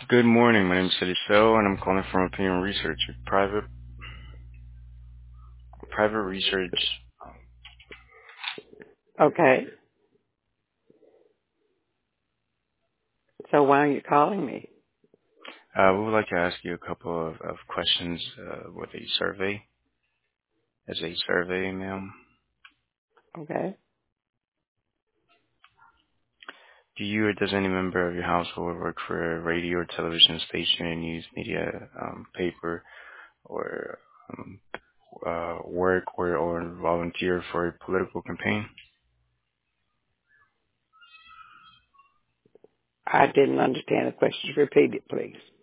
Good morning. My name is Eliseo, and I'm calling from Opinion Research, a private research. Okay. So why are you calling me? We would like to ask you a couple of questions with a survey. As a survey, ma'am, Okay. do you or does any member of your household work for a radio or television station, a news media, paper, or work or volunteer for a political campaign? I didn't understand the question. Repeat it, please.